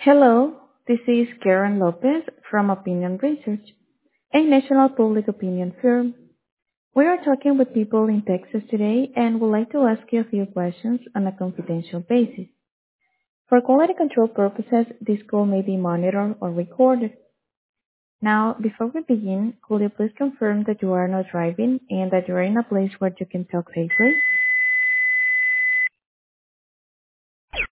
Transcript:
Hello, this is Karen Lopez from Opinion Research, a national public opinion firm. We are talking with people in Texas today and would like to ask you a few questions on a confidential basis. For quality control purposes, this call may be monitored or recorded. Now, before we begin, could you please confirm that you are not driving and that you are in a place where you can talk safely?